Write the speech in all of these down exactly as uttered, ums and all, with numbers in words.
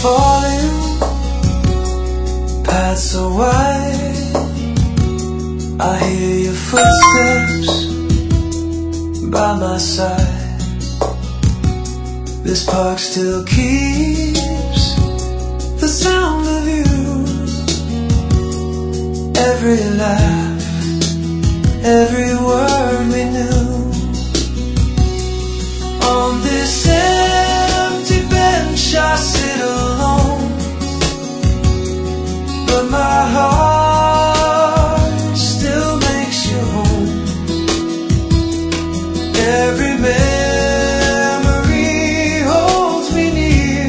falling, paths so wide. I hear your footsteps by my side. This park still keeps the sound of you. Every laugh, every word we knew. On this empty bench I sit alone, but my heart still makes you home. Every memory holds me near.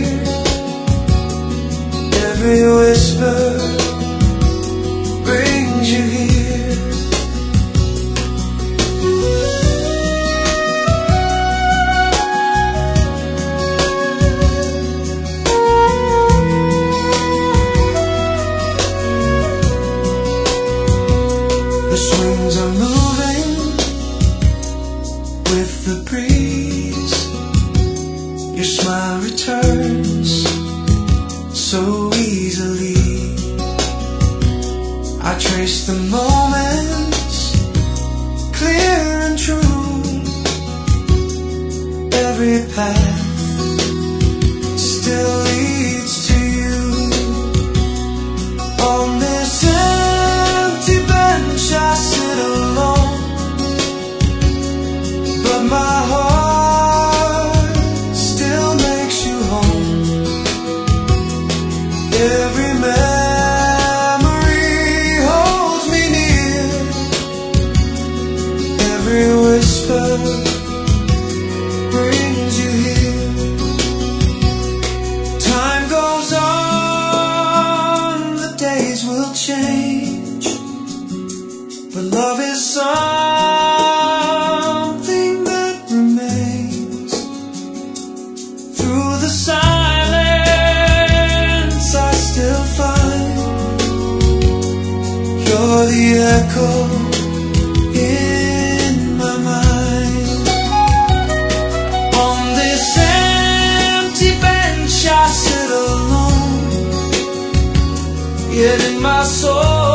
Every whisper brings you here. The swings are moving with the breeze. Your smile returns so easily. I trace the moments, clear and true. Every path still leads to you. On this empty bench I sit alone, but my heart still makes you home. Every memory holds me near. Every whisper brings you here. Time goes on, the days will change, but love is something that remains. Through the silence I still find you're the echo in my mind. On this empty bench I sit alone, yet in my soul